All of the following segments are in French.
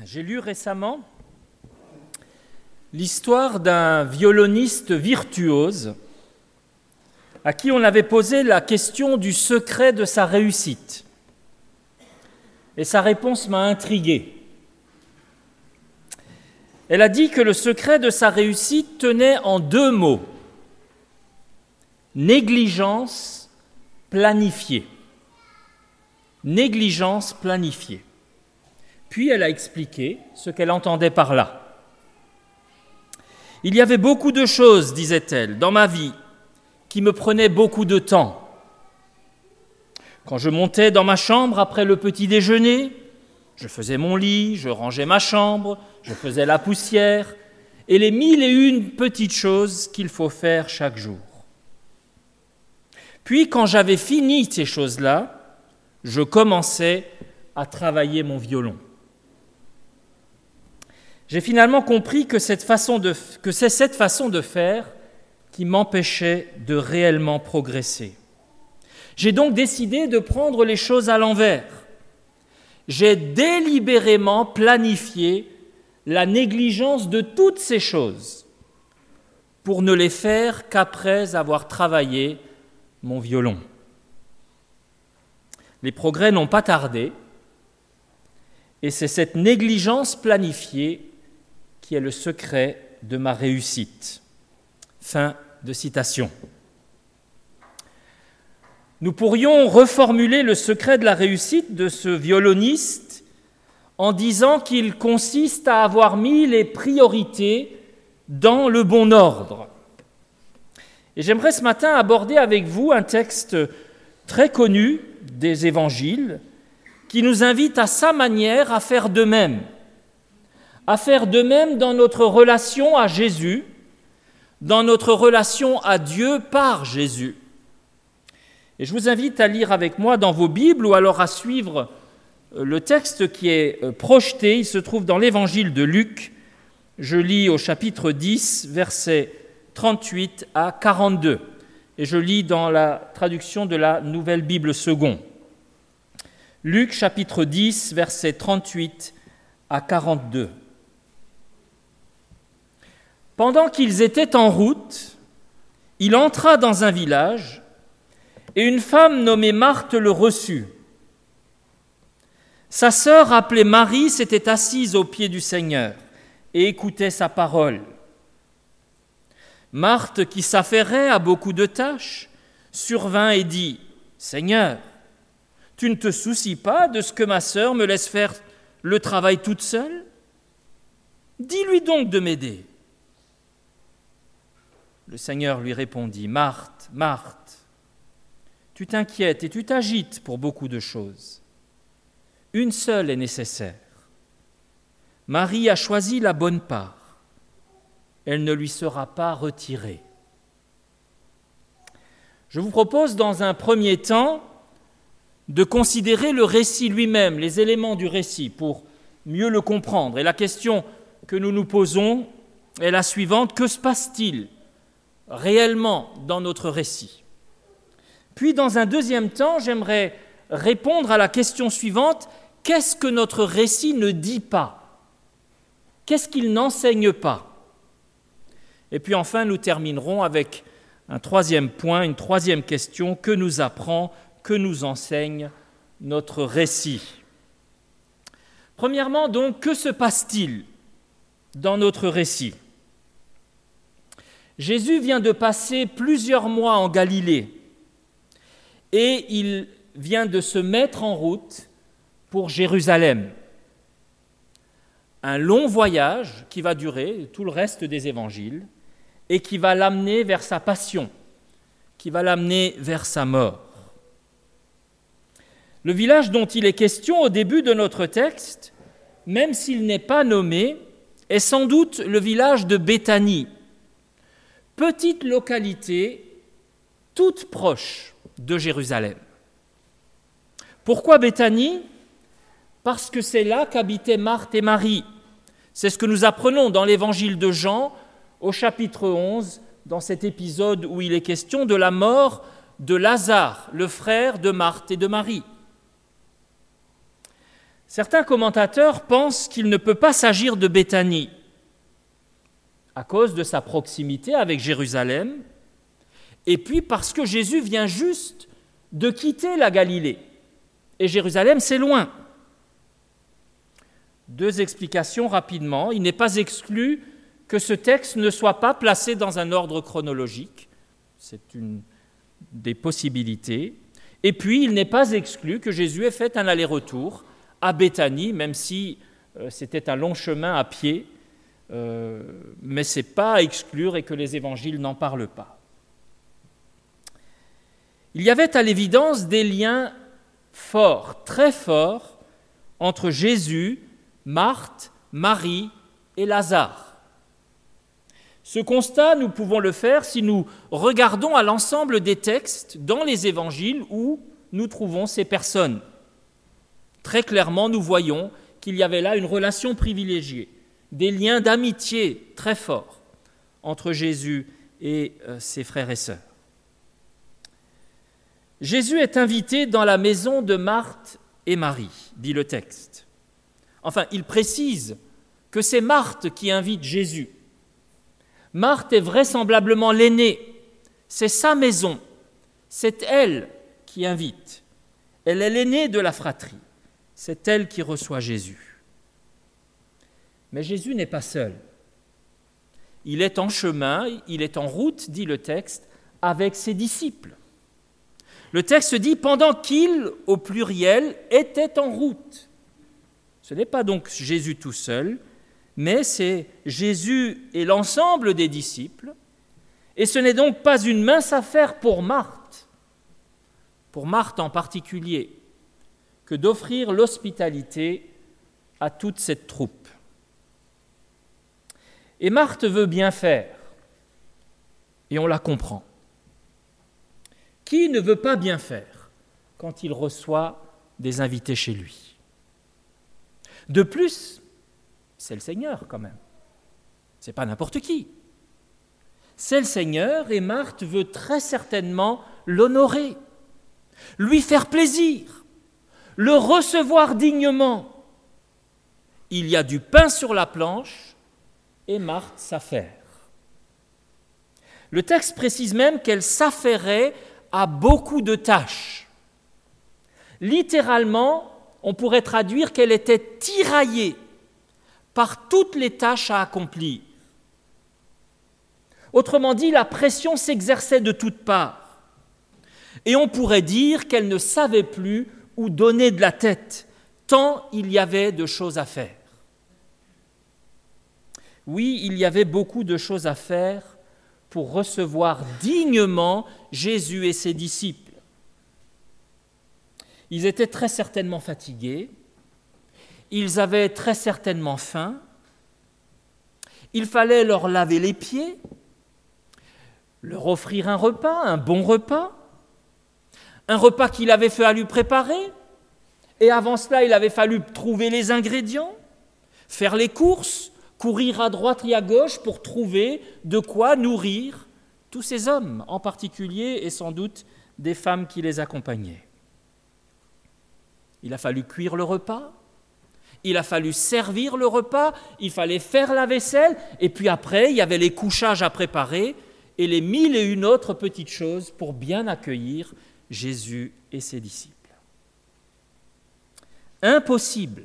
J'ai lu récemment l'histoire d'un violoniste virtuose à qui on avait posé la question du secret de sa réussite. Et sa réponse m'a intrigué. Elle a dit que le secret de sa réussite tenait en 2 mots. Négligence planifiée. Négligence planifiée. Puis elle a expliqué ce qu'elle entendait par là. Il y avait beaucoup de choses, disait-elle, dans ma vie qui me prenaient beaucoup de temps. Quand je montais dans ma chambre après le petit déjeuner, je faisais mon lit, je rangeais ma chambre, je faisais la poussière et les 1001 petites choses qu'il faut faire chaque jour. Puis, quand j'avais fini ces choses-là, je commençais à travailler mon violon. J'ai finalement compris que c'est cette façon de faire qui m'empêchait de réellement progresser. J'ai donc décidé de prendre les choses à l'envers. J'ai délibérément planifié la négligence de toutes ces choses pour ne les faire qu'après avoir travaillé mon violon. Les progrès n'ont pas tardé et c'est cette négligence planifiée qui est le secret de ma réussite. Fin de citation. Nous pourrions reformuler le secret de la réussite de ce violoniste en disant qu'il consiste à avoir mis les priorités dans le bon ordre. Et j'aimerais ce matin aborder avec vous un texte très connu des évangiles qui nous invite à sa manière à faire de même dans notre relation à Jésus, dans notre relation à Dieu par Jésus. Et je vous invite à lire avec moi dans vos Bibles ou alors à suivre le texte qui est projeté. Il se trouve dans l'évangile de Luc. Je lis au chapitre 10, versets 38 à 42. Et je lis dans la traduction de la Nouvelle Bible Second. Luc, chapitre 10, versets 38 à 42. Pendant qu'ils étaient en route, il entra dans un village et une femme nommée Marthe le reçut. Sa sœur, appelée Marie, s'était assise aux pieds du Seigneur et écoutait sa parole. Marthe, qui s'affairait à beaucoup de tâches, survint et dit : « Seigneur, tu ne te soucies pas de ce que ma sœur me laisse faire le travail toute seule ? Dis-lui donc de m'aider. » Le Seigneur lui répondit : « Marthe, Marthe, tu t'inquiètes et tu t'agites pour beaucoup de choses. Une seule est nécessaire. Marie a choisi la bonne part. Elle ne lui sera pas retirée. » Je vous propose dans un premier temps de considérer le récit lui-même, les éléments du récit, pour mieux le comprendre. Et la question que nous nous posons est la suivante : que se passe-t-il réellement dans notre récit ? Puis, dans un deuxième temps, j'aimerais répondre à la question suivante : qu'est-ce que notre récit ne dit pas ? Qu'est-ce qu'il n'enseigne pas ? Et puis enfin, nous terminerons avec un troisième point, une troisième question : que nous apprend, que nous enseigne notre récit ? Premièrement, donc, que se passe-t-il dans notre récit ? Jésus vient de passer plusieurs mois en Galilée et il vient de se mettre en route pour Jérusalem. Un long voyage qui va durer tout le reste des évangiles et qui va l'amener vers sa passion, qui va l'amener vers sa mort. Le village dont il est question au début de notre texte, même s'il n'est pas nommé, est sans doute le village de Béthanie, petite localité toute proche de Jérusalem. Pourquoi Béthanie ? Parce que c'est là qu'habitaient Marthe et Marie. C'est ce que nous apprenons dans l'évangile de Jean, au chapitre 11, dans cet épisode où il est question de la mort de Lazare, le frère de Marthe et de Marie. Certains commentateurs pensent qu'il ne peut pas s'agir de Béthanie à cause de sa proximité avec Jérusalem, et puis parce que Jésus vient juste de quitter la Galilée, et Jérusalem, c'est loin. Deux explications rapidement. Il n'est pas exclu que ce texte ne soit pas placé dans un ordre chronologique. C'est une des possibilités. Et puis, il n'est pas exclu que Jésus ait fait un aller-retour à Béthanie, même si c'était un long chemin à pied, mais ce n'est pas à exclure et que les évangiles n'en parlent pas. Il y avait à l'évidence des liens forts, très forts, entre Jésus, Marthe, Marie et Lazare. Ce constat, nous pouvons le faire si nous regardons à l'ensemble des textes dans les évangiles où nous trouvons ces personnes. Très clairement, nous voyons qu'il y avait là une relation privilégiée, des liens d'amitié très forts entre Jésus et ses frères et sœurs. Jésus est invité dans la maison de Marthe et Marie, dit le texte. Enfin, il précise que c'est Marthe qui invite Jésus. Marthe est vraisemblablement l'aînée, c'est sa maison, c'est elle qui invite. Elle est l'aînée de la fratrie, c'est elle qui reçoit Jésus. Mais Jésus n'est pas seul. Il est en chemin, il est en route, dit le texte, avec ses disciples. Le texte dit « pendant qu'il, au pluriel, était en route ». Ce n'est pas donc Jésus tout seul, mais c'est Jésus et l'ensemble des disciples. Et ce n'est donc pas une mince affaire pour Marthe en particulier, que d'offrir l'hospitalité à toute cette troupe. Et Marthe veut bien faire, et on la comprend. Qui ne veut pas bien faire quand il reçoit des invités chez lui ? De plus, c'est le Seigneur quand même. Ce n'est pas n'importe qui. C'est le Seigneur et Marthe veut très certainement l'honorer, lui faire plaisir, le recevoir dignement. Il y a du pain sur la planche et Marthe s'affaire. Le texte précise même qu'elle s'affairait à beaucoup de tâches. Littéralement, on pourrait traduire qu'elle était tiraillée par toutes les tâches à accomplir. Autrement dit, la pression s'exerçait de toutes parts. Et on pourrait dire qu'elle ne savait plus où donner de la tête, tant il y avait de choses à faire. Oui, il y avait beaucoup de choses à faire pour recevoir dignement Jésus et ses disciples. Ils étaient très certainement fatigués, ils avaient très certainement faim, il fallait leur laver les pieds, leur offrir un repas, un bon repas, un repas qu'il avait fallu préparer, et avant cela, il avait fallu trouver les ingrédients, faire les courses, courir à droite et à gauche pour trouver de quoi nourrir tous ces hommes, en particulier et sans doute des femmes qui les accompagnaient. Il a fallu cuire le repas, il a fallu servir le repas, il fallait faire la vaisselle, et puis après, il y avait les couchages à préparer et les 1001 autres petites choses pour bien accueillir Jésus et ses disciples. Impossible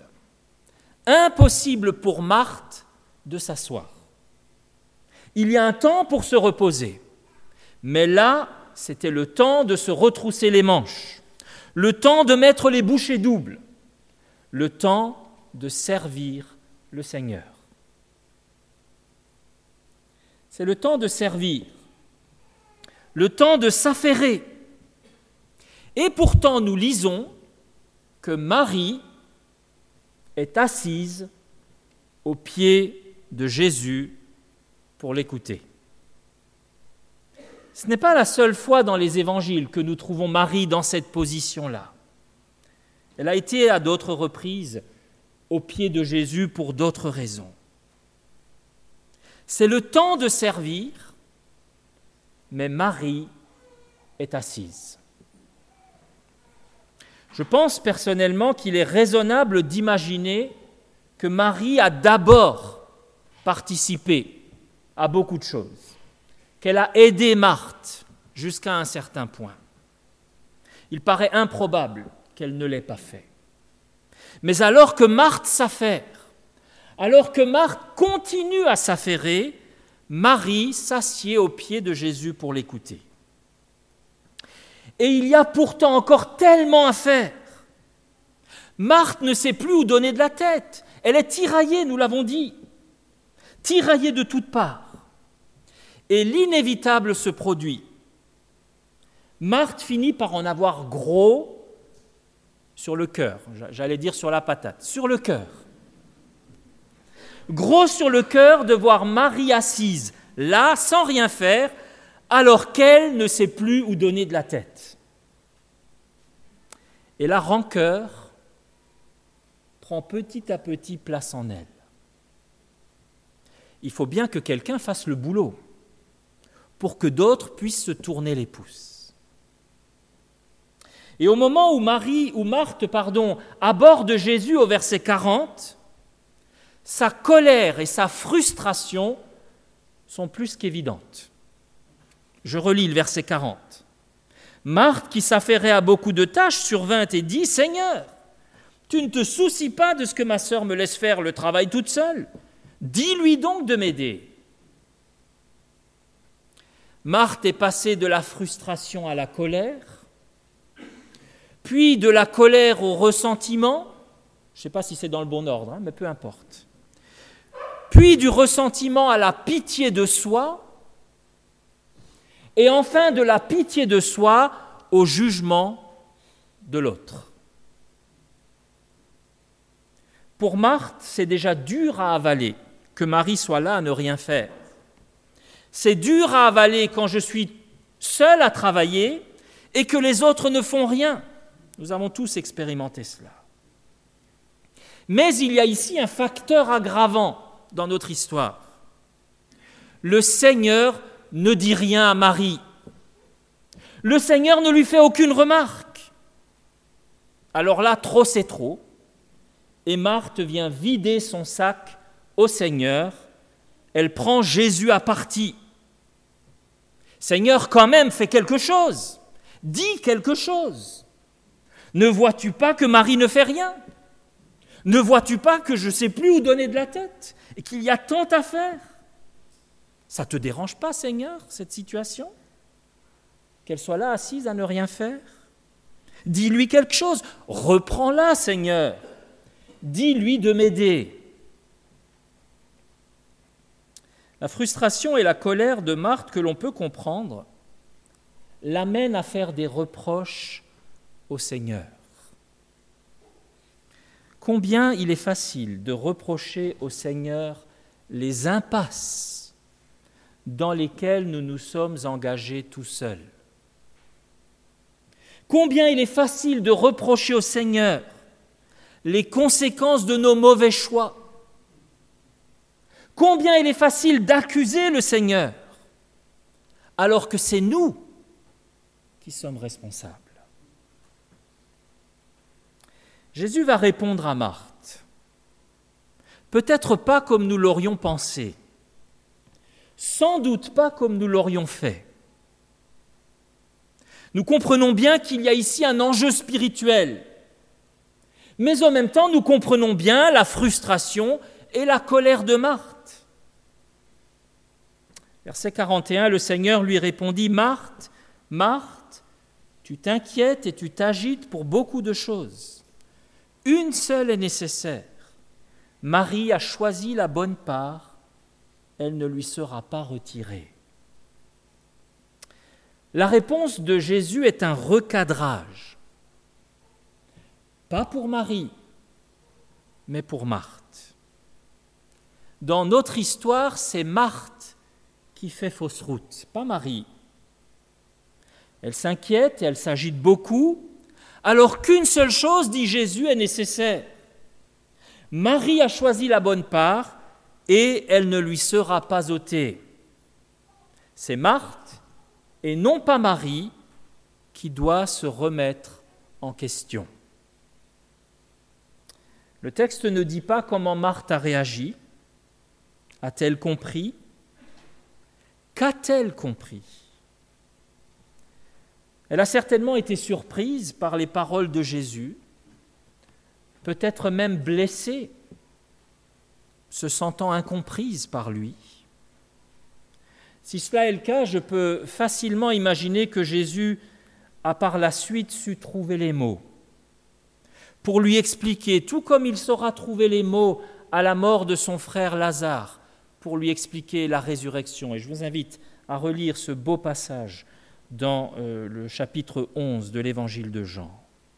pour Marthe de s'asseoir. Il y a un temps pour se reposer, mais là, c'était le temps de se retrousser les manches, le temps de mettre les bouchées doubles, le temps de servir le Seigneur. C'est le temps de servir, le temps de s'affairer. Et pourtant, nous lisons que Marie est assise aux pieds de Jésus pour l'écouter. Ce n'est pas la seule fois dans les évangiles que nous trouvons Marie dans cette position-là. Elle a été à d'autres reprises aux pieds de Jésus pour d'autres raisons. C'est le temps de servir, mais Marie est assise. Je pense personnellement qu'il est raisonnable d'imaginer que Marie a d'abord participé à beaucoup de choses, qu'elle a aidé Marthe jusqu'à un certain point. Il paraît improbable qu'elle ne l'ait pas fait. Mais alors que Marthe s'affaire, alors que Marthe continue à s'affairer, Marie s'assied aux pieds de Jésus pour l'écouter. Et il y a pourtant encore tellement à faire. Marthe ne sait plus où donner de la tête. Elle est tiraillée, nous l'avons dit, tiraillée de toutes parts. Et l'inévitable se produit. Marthe finit par en avoir gros sur le cœur, j'allais dire sur la patate, sur le cœur. Gros sur le cœur de voir Marie assise, là, sans rien faire, alors qu'elle ne sait plus où donner de la tête. Et la rancœur prend petit à petit place en elle. Il faut bien que quelqu'un fasse le boulot pour que d'autres puissent se tourner les pouces. Et au moment où Marthe aborde Jésus au verset 40, sa colère et sa frustration sont plus qu'évidentes. Je relis le verset 40. Marthe, qui s'affairait à beaucoup de tâches, survint et dit « Seigneur, tu ne te soucies pas de ce que ma sœur me laisse faire le travail toute seule. Dis-lui donc de m'aider. » Marthe est passée de la frustration à la colère, puis de la colère au ressentiment. Je ne sais pas si c'est dans le bon ordre, mais peu importe. Puis du ressentiment à la pitié de soi, et enfin de la pitié de soi au jugement de l'autre. Pour Marthe, c'est déjà dur à avaler que Marie soit là à ne rien faire. C'est dur à avaler quand je suis seul à travailler et que les autres ne font rien. Nous avons tous expérimenté cela. Mais il y a ici un facteur aggravant dans notre histoire. Le Seigneur ne dit rien à Marie. Le Seigneur ne lui fait aucune remarque. Alors là, trop c'est trop. Et Marthe vient vider son sac au Seigneur. Elle prend Jésus à partie. Seigneur, quand même, fais quelque chose. Dis quelque chose. Ne vois-tu pas que Marie ne fait rien ? Ne vois-tu pas que je ne sais plus où donner de la tête et qu'il y a tant à faire ? Ça ne te dérange pas, Seigneur, cette situation ? Qu'elle soit là assise à ne rien faire ? Dis-lui quelque chose. Reprends-la, Seigneur. Dis-lui de m'aider. La frustration et la colère de Marthe, que l'on peut comprendre, l'amènent à faire des reproches au Seigneur. Combien il est facile de reprocher au Seigneur les impasses dans lesquelles nous nous sommes engagés tout seuls. Combien il est facile de reprocher au Seigneur les conséquences de nos mauvais choix. Combien il est facile d'accuser le Seigneur, alors que c'est nous qui sommes responsables. Jésus va répondre à Marthe, peut-être pas comme nous l'aurions pensé, sans doute pas comme nous l'aurions fait. Nous comprenons bien qu'il y a ici un enjeu spirituel, mais en même temps, nous comprenons bien la frustration et la colère de Marthe. Verset 41, le Seigneur lui répondit, « Marthe, Marthe, tu t'inquiètes et tu t'agites pour beaucoup de choses. Une seule est nécessaire. Marie a choisi la bonne part, elle ne lui sera pas retirée. » La réponse de Jésus est un recadrage. Pas pour Marie, mais pour Marthe. Dans notre histoire, c'est Marthe qui fait fausse route, pas Marie. Elle s'inquiète et elle s'agite beaucoup, alors qu'une seule chose, dit Jésus, est nécessaire. Marie a choisi la bonne part et elle ne lui sera pas ôtée. C'est Marthe et non pas Marie qui doit se remettre en question. Le texte ne dit pas comment Marthe a réagi. A-t-elle compris? Qu'a-t-elle compris? Elle a certainement été surprise par les paroles de Jésus, peut-être même blessée, se sentant incomprise par lui. Si cela est le cas, je peux facilement imaginer que Jésus a par la suite su trouver les mots pour lui expliquer, tout comme il saura trouver les mots à la mort de son frère Lazare, pour lui expliquer la résurrection. Et je vous invite à relire ce beau passage dans le chapitre 11 de l'Évangile de Jean.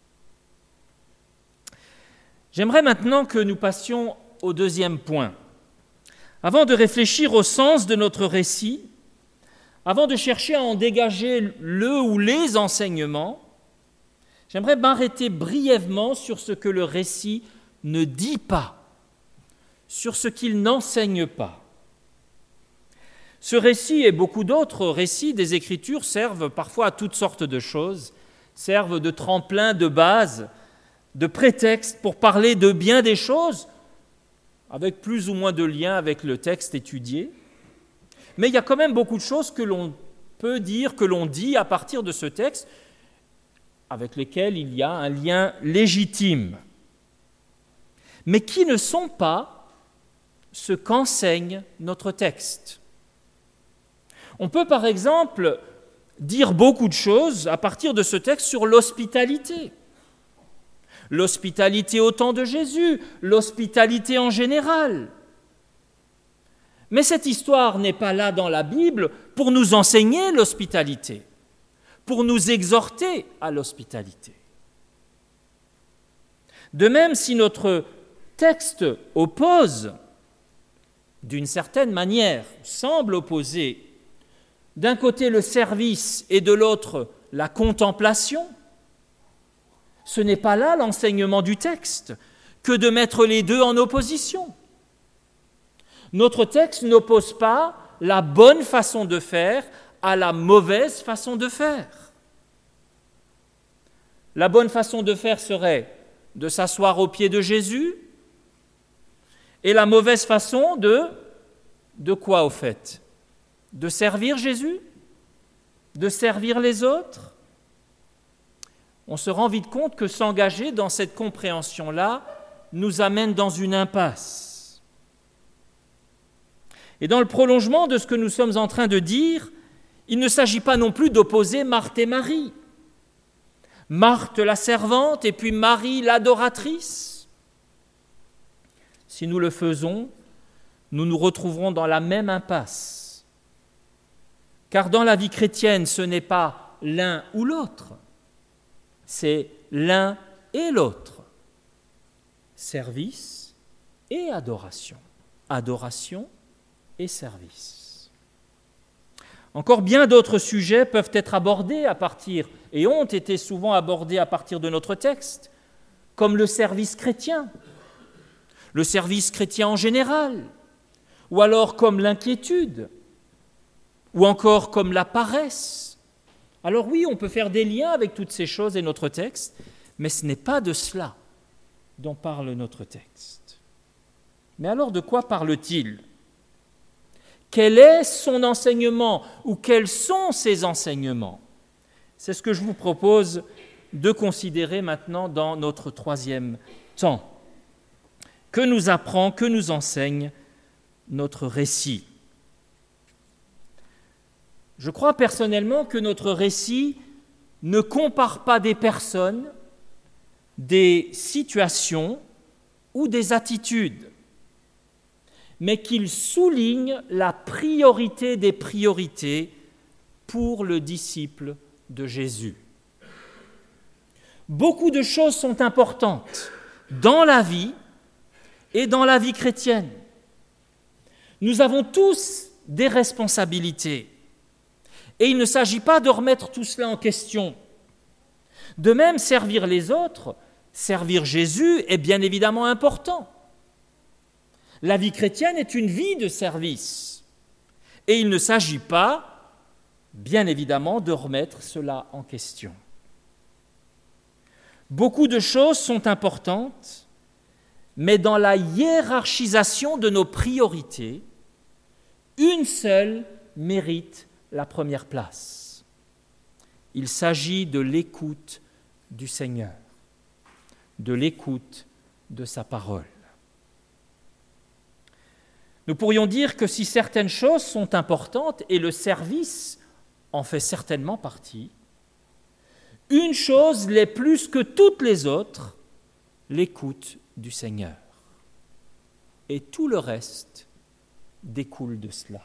J'aimerais maintenant que nous passions au deuxième point. Avant de réfléchir au sens de notre récit, avant de chercher à en dégager le ou les enseignements, j'aimerais m'arrêter brièvement sur ce que le récit ne dit pas, sur ce qu'il n'enseigne pas. Ce récit et beaucoup d'autres récits des Écritures servent parfois à toutes sortes de choses, servent de tremplin, de base, de prétexte pour parler de bien des choses, avec plus ou moins de lien avec le texte étudié. Mais il y a quand même beaucoup de choses que l'on peut dire, que l'on dit à partir de ce texte, avec lesquelles il y a un lien légitime, mais qui ne sont pas ce qu'enseigne notre texte. On peut par exemple dire beaucoup de choses à partir de ce texte sur l'hospitalité. L'hospitalité au temps de Jésus, l'hospitalité en général. Mais cette histoire n'est pas là dans la Bible pour nous enseigner l'hospitalité, pour nous exhorter à l'hospitalité. De même, si notre texte oppose, d'une certaine manière, semble opposer, d'un côté le service et de l'autre la contemplation, ce n'est pas là l'enseignement du texte que de mettre les deux en opposition. Notre texte n'oppose pas la bonne façon de faire à la mauvaise façon de faire. La bonne façon de faire serait de s'asseoir aux pieds de Jésus, et la mauvaise façon de quoi au fait? De servir Jésus? De servir les autres? On se rend vite compte que s'engager dans cette compréhension-là nous amène dans une impasse. Et dans le prolongement de ce que nous sommes en train de dire, il ne s'agit pas non plus d'opposer Marthe et Marie. Marthe la servante et puis Marie l'adoratrice. Si nous le faisons, nous nous retrouverons dans la même impasse. Car dans la vie chrétienne, ce n'est pas l'un ou l'autre, c'est l'un et l'autre. Service et adoration. Adoration et service. Encore bien d'autres sujets peuvent être abordés à partir, et ont été souvent abordés à partir de notre texte, comme le service chrétien en général, ou alors comme l'inquiétude, ou encore comme la paresse. Alors oui, on peut faire des liens avec toutes ces choses et notre texte, mais ce n'est pas de cela dont parle notre texte. Mais alors de quoi parle-t-il ? Quel est son enseignement ou quels sont ses enseignements? C'est ce que je vous propose de considérer maintenant dans notre troisième temps. Que nous apprend, que nous enseigne notre récit? Je crois personnellement que notre récit ne compare pas des personnes, des situations ou des attitudes, mais qu'il souligne la priorité des priorités pour le disciple de Jésus. Beaucoup de choses sont importantes dans la vie et dans la vie chrétienne. Nous avons tous des responsabilités et il ne s'agit pas de remettre tout cela en question. De même, servir les autres, servir Jésus est bien évidemment important. La vie chrétienne est une vie de service. Et il ne s'agit pas, bien évidemment, de remettre cela en question. Beaucoup de choses sont importantes, mais dans la hiérarchisation de nos priorités, une seule mérite la première place. Il s'agit de l'écoute du Seigneur, de l'écoute de sa parole. Nous pourrions dire que si certaines choses sont importantes, et le service en fait certainement partie, une chose l'est plus que toutes les autres, l'écoute du Seigneur. Et tout le reste découle de cela.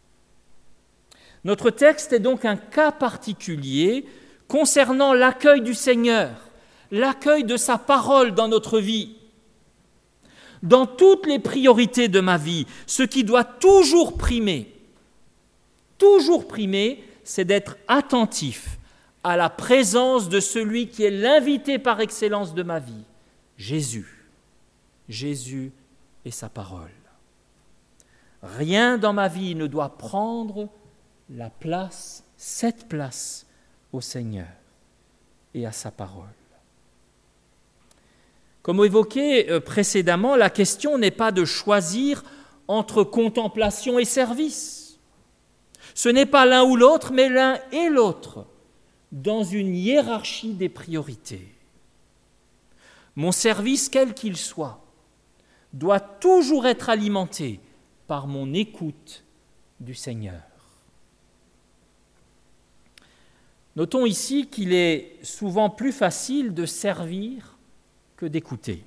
Notre texte est donc un cas particulier concernant l'accueil du Seigneur, l'accueil de sa parole dans notre vie. Dans toutes les priorités de ma vie, ce qui doit toujours primer, c'est d'être attentif à la présence de celui qui est l'invité par excellence de ma vie, Jésus. Jésus et sa parole. Rien dans ma vie ne doit prendre cette place au Seigneur et à sa parole. Comme évoqué précédemment, la question n'est pas de choisir entre contemplation et service. Ce n'est pas l'un ou l'autre, mais l'un et l'autre, dans une hiérarchie des priorités. Mon service, quel qu'il soit, doit toujours être alimenté par mon écoute du Seigneur. Notons ici qu'il est souvent plus facile de servir que d'écouter.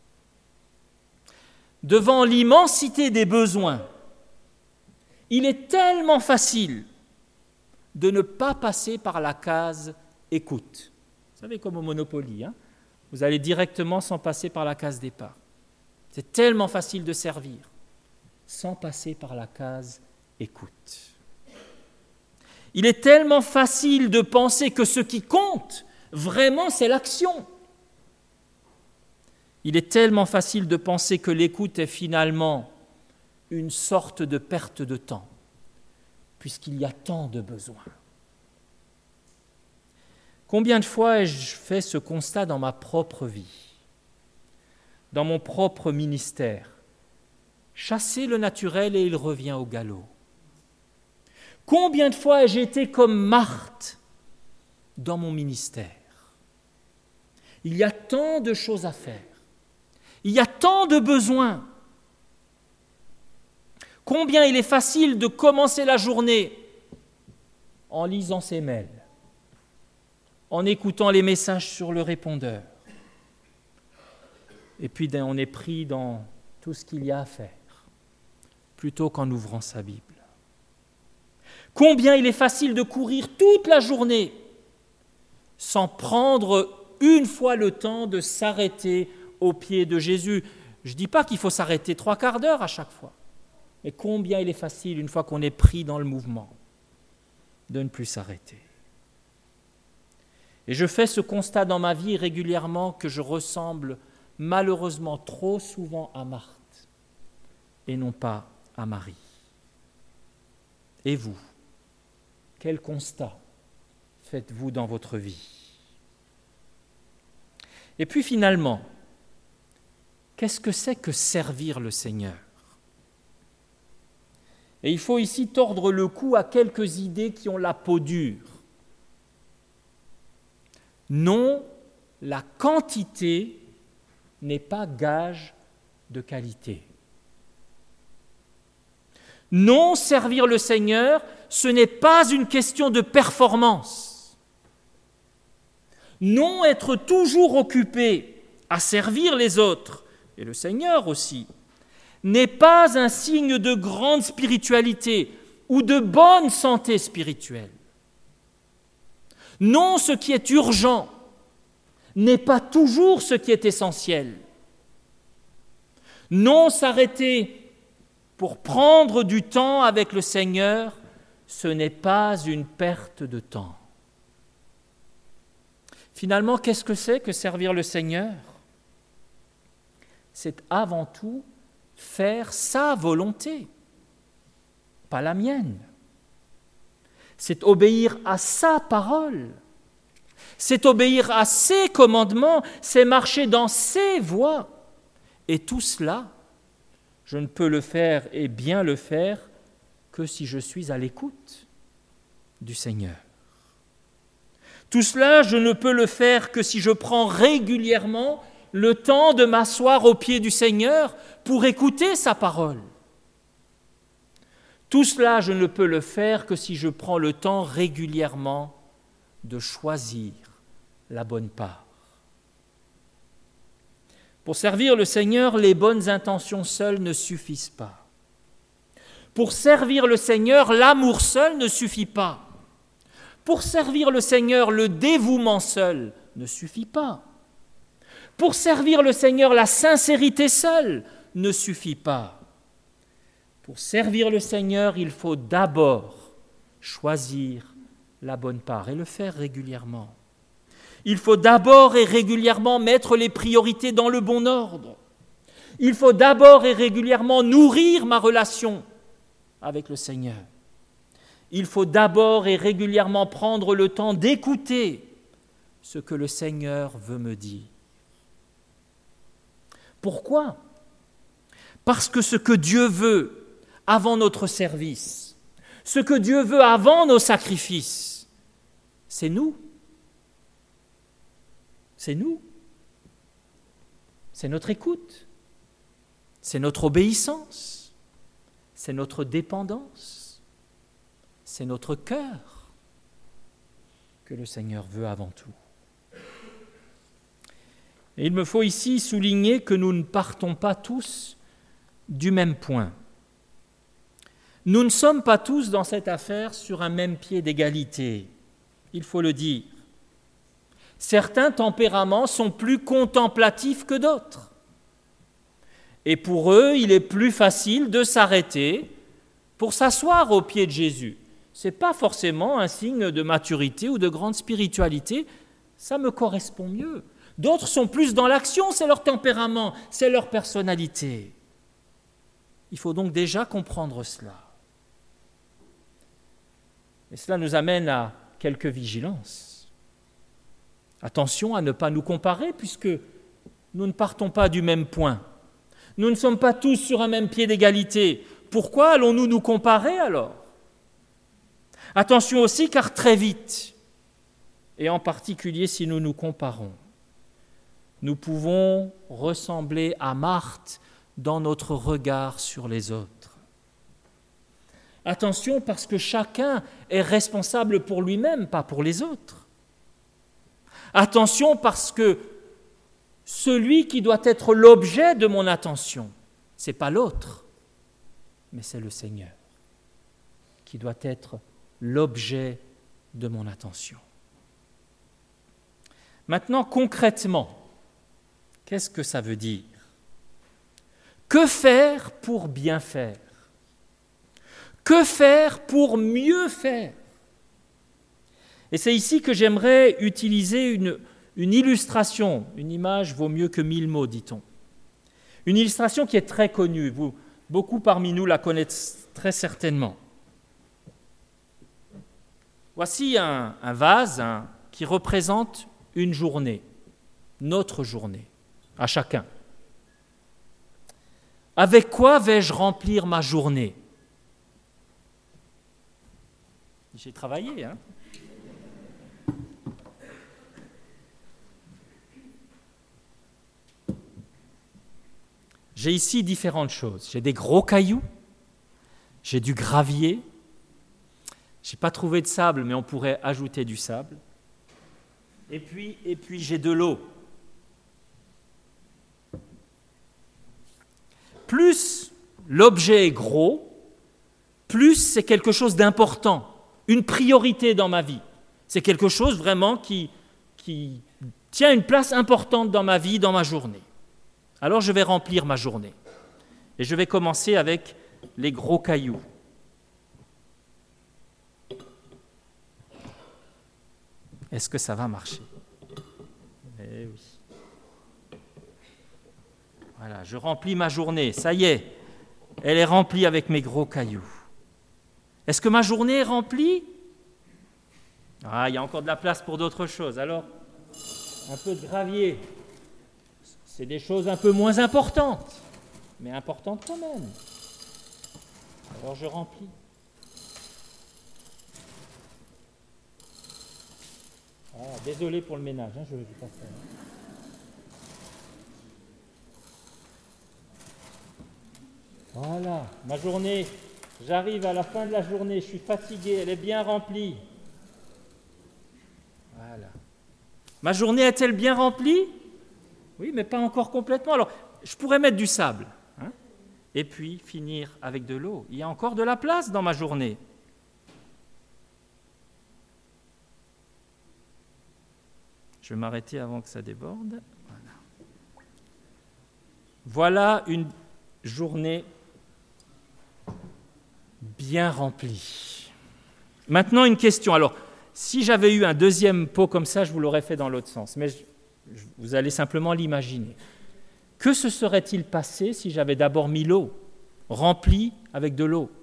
Devant l'immensité des besoins, il est tellement facile de ne pas passer par la case « écoute ». Vous savez, comme au Monopoly, vous allez directement sans passer par la case départ. C'est tellement facile de servir sans passer par la case « écoute ». Il est tellement facile de penser que ce qui compte, vraiment, c'est l'action. Il est tellement facile de penser que l'écoute est finalement une sorte de perte de temps, puisqu'il y a tant de besoins. Combien de fois ai-je fait ce constat dans ma propre vie, dans mon propre ministère? Chasser le naturel et il revient au galop. Combien de fois ai-je été comme Marthe dans mon ministère? Il y a tant de choses à faire. Il y a tant de besoins. Combien il est facile de commencer la journée en lisant ses mails, en écoutant les messages sur le répondeur. Et puis on est pris dans tout ce qu'il y a à faire, plutôt qu'en ouvrant sa Bible. Combien il est facile de courir toute la journée sans prendre une fois le temps de s'arrêter aux pieds de Jésus. Je ne dis pas qu'il faut s'arrêter 3/4 d'heure à chaque fois, mais combien il est facile, une fois qu'on est pris dans le mouvement, de ne plus s'arrêter. Et je fais ce constat dans ma vie régulièrement que je ressemble malheureusement trop souvent à Marthe et non pas à Marie. Et vous, quel constat faites-vous dans votre vie? Et puis finalement, qu'est-ce que c'est que servir le Seigneur? Et il faut ici tordre le cou à quelques idées qui ont la peau dure. Non, la quantité n'est pas gage de qualité. Non, servir le Seigneur, ce n'est pas une question de performance. Non, être toujours occupé à servir les autres, et le Seigneur aussi, n'est pas un signe de grande spiritualité ou de bonne santé spirituelle. Non, ce qui est urgent n'est pas toujours ce qui est essentiel. Non, s'arrêter pour prendre du temps avec le Seigneur, ce n'est pas une perte de temps. Finalement, qu'est-ce que c'est que servir le Seigneur? C'est avant tout faire sa volonté, pas la mienne. C'est obéir à sa parole, c'est obéir à ses commandements, c'est marcher dans ses voies Et tout cela, je ne peux le faire et bien le faire que si je suis à l'écoute du Seigneur. Tout cela, je ne peux le faire que si je prends régulièrement le temps de m'asseoir aux pieds du Seigneur pour écouter sa parole. Tout cela, je ne peux le faire que si je prends le temps régulièrement de choisir la bonne part. Pour servir le Seigneur, les bonnes intentions seules ne suffisent pas. Pour servir le Seigneur, l'amour seul ne suffit pas. Pour servir le Seigneur, le dévouement seul ne suffit pas. Pour servir le Seigneur, la sincérité seule ne suffit pas. Pour servir le Seigneur, il faut d'abord choisir la bonne part et le faire régulièrement. Il faut d'abord et régulièrement mettre les priorités dans le bon ordre. Il faut d'abord et régulièrement nourrir ma relation avec le Seigneur. Il faut d'abord et régulièrement prendre le temps d'écouter ce que le Seigneur veut me dire. Pourquoi ? Parce que ce que Dieu veut avant notre service, ce que Dieu veut avant nos sacrifices, c'est nous. C'est nous. C'est notre écoute. C'est notre obéissance. C'est notre dépendance. C'est notre cœur que le Seigneur veut avant tout. Et il me faut ici souligner que nous ne partons pas tous du même point. Nous ne sommes pas tous dans cette affaire sur un même pied d'égalité, il faut le dire. Certains tempéraments sont plus contemplatifs que d'autres. Et pour eux, il est plus facile de s'arrêter pour s'asseoir aux pieds de Jésus. Ce n'est pas forcément un signe de maturité ou de grande spiritualité, ça me correspond mieux. D'autres sont plus dans l'action, c'est leur tempérament, c'est leur personnalité. Il faut donc déjà comprendre cela. Et cela nous amène à quelques vigilances. Attention à ne pas nous comparer puisque nous ne partons pas du même point. Nous ne sommes pas tous sur un même pied d'égalité. Pourquoi allons-nous nous comparer alors ? Attention aussi car très vite, et en particulier si nous nous comparons, nous pouvons ressembler à Marthe dans notre regard sur les autres. Attention parce que chacun est responsable pour lui-même, pas pour les autres. Attention parce que celui qui doit être l'objet de mon attention, ce n'est pas l'autre, mais c'est le Seigneur qui doit être l'objet de mon attention. Maintenant, concrètement, qu'est-ce que ça veut dire ? Que faire pour bien faire ? Que faire pour mieux faire ? Et c'est ici que j'aimerais utiliser une illustration. Une image vaut mieux que 1000 mots, dit-on. Une illustration qui est très connue. Beaucoup parmi nous la connaissent très certainement. Voici un vase qui représente une journée, notre journée, à chacun. Avec quoi vais-je remplir ma journée ? J'ai travaillé, hein ? J'ai ici différentes choses. J'ai des gros cailloux, j'ai du gravier, je n'ai pas trouvé de sable, mais on pourrait ajouter du sable. Et puis j'ai de l'eau. Plus l'objet est gros, plus c'est quelque chose d'important, une priorité dans ma vie. C'est quelque chose vraiment qui tient une place importante dans ma vie, dans ma journée. Alors je vais remplir ma journée. Et je vais commencer avec les gros cailloux. Est-ce que ça va marcher ? Eh oui. Voilà, je remplis ma journée. Ça y est, elle est remplie avec mes gros cailloux. Est-ce que ma journée est remplie ? Ah, il y a encore de la place pour d'autres choses. Alors, un peu de gravier. c'est des choses un peu moins importantes, mais importantes quand même. Alors je remplis. Désolé pour le ménage, je ne vais pas faire. Voilà, ma journée, j'arrive à la fin de la journée, je suis fatigué, elle est bien remplie. Voilà. Ma journée est-elle bien remplie? Oui, mais pas encore complètement. Alors, je pourrais mettre du sable, et puis finir avec de l'eau. Il y a encore de la place dans ma journée. Je vais m'arrêter avant que ça déborde. Voilà une journée bien remplie. Maintenant, une question. Alors, si j'avais eu un deuxième pot comme ça, je vous l'aurais fait dans l'autre sens. Mais vous allez simplement l'imaginer. Que se serait-il passé si j'avais d'abord mis l'eau, remplie avec de l'eau?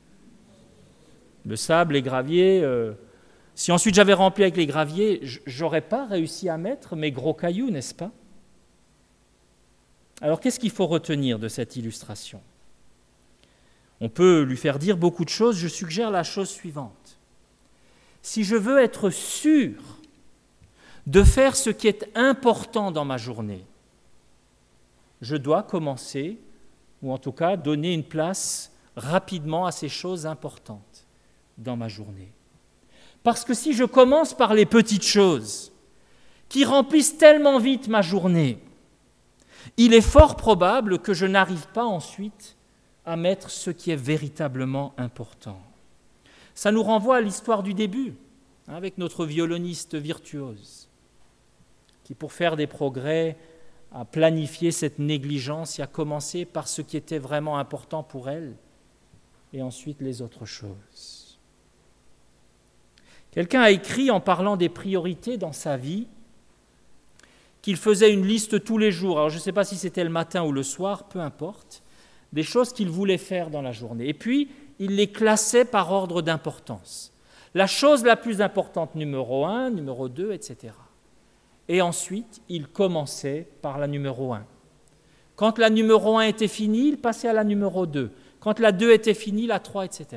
Le sable, les graviers... Si ensuite j'avais rempli avec les graviers, j'aurais pas réussi à mettre mes gros cailloux, n'est-ce pas? Alors qu'est-ce qu'il faut retenir de cette illustration? On peut lui faire dire beaucoup de choses, je suggère la chose suivante. Si je veux être sûr de faire ce qui est important dans ma journée, je dois commencer, ou en tout cas donner une place rapidement à ces choses importantes dans ma journée. Parce que si je commence par les petites choses qui remplissent tellement vite ma journée, il est fort probable que je n'arrive pas ensuite à mettre ce qui est véritablement important. Ça nous renvoie à l'histoire du début, avec notre violoniste virtuose, qui pour faire des progrès a planifié cette négligence et a commencé par ce qui était vraiment important pour elle, et ensuite les autres choses. Quelqu'un a écrit en parlant des priorités dans sa vie qu'il faisait une liste tous les jours. Alors je ne sais pas si c'était le matin ou le soir, peu importe, des choses qu'il voulait faire dans la journée. Et puis, il les classait par ordre d'importance. La chose la plus importante, numéro 1, numéro 2, etc. Et ensuite, il commençait par la numéro 1. Quand la numéro 1 était finie, il passait à la numéro 2. Quand la 2 était finie, la 3, etc.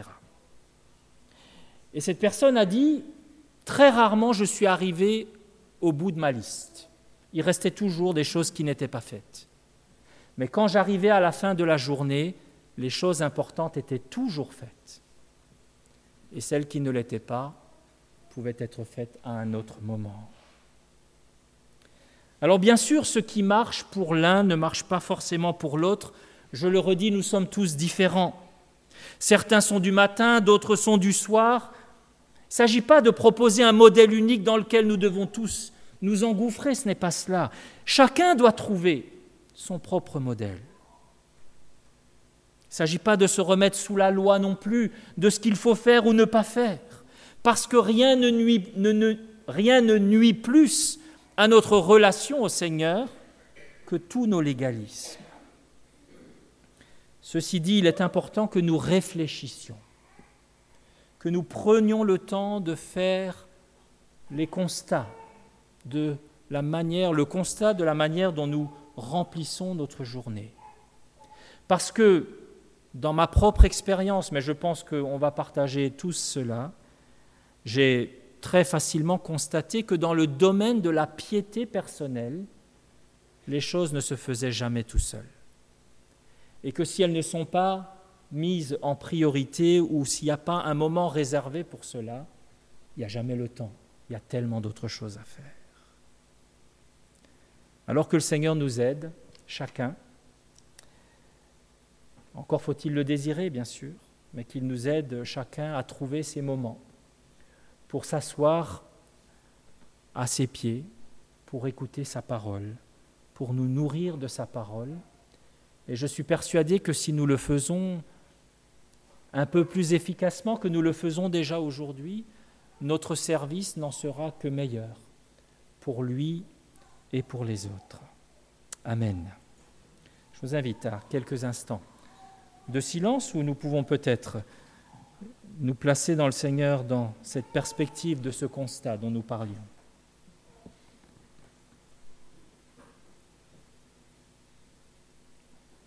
Et cette personne a dit, très rarement je suis arrivé au bout de ma liste. Il restait toujours des choses qui n'étaient pas faites. Mais quand j'arrivais à la fin de la journée, les choses importantes étaient toujours faites. Et celles qui ne l'étaient pas pouvaient être faites à un autre moment. Alors bien sûr, ce qui marche pour l'un ne marche pas forcément pour l'autre. Je le redis, nous sommes tous différents. Certains sont du matin, d'autres sont du soir. Il ne s'agit pas de proposer un modèle unique dans lequel nous devons tous nous engouffrer, ce n'est pas cela. Chacun doit trouver son propre modèle. Il ne s'agit pas de se remettre sous la loi non plus de ce qu'il faut faire ou ne pas faire, parce que rien ne nuit plus à notre relation au Seigneur que tous nos légalismes. Ceci dit, il est important que nous réfléchissions, que nous prenions le temps de faire les constats de la manière dont nous remplissons notre journée. Parce que dans ma propre expérience, mais je pense qu'on va partager tous cela, j'ai très facilement constaté que dans le domaine de la piété personnelle, les choses ne se faisaient jamais tout seuls. Et que si elles ne sont pas mises en priorité ou s'il n'y a pas un moment réservé pour cela, il n'y a jamais le temps. Il y a tellement d'autres choses à faire. Alors que le Seigneur nous aide, chacun, encore faut-il le désirer, bien sûr, mais qu'il nous aide chacun à trouver ces moments pour s'asseoir à ses pieds, pour écouter sa parole, pour nous nourrir de sa parole. Et je suis persuadé que si nous le faisons un peu plus efficacement que nous le faisons déjà aujourd'hui, notre service n'en sera que meilleur pour lui et pour les autres. Amen. Je vous invite à quelques instants de silence où nous pouvons peut-être nous placer dans le Seigneur dans cette perspective de ce constat dont nous parlions.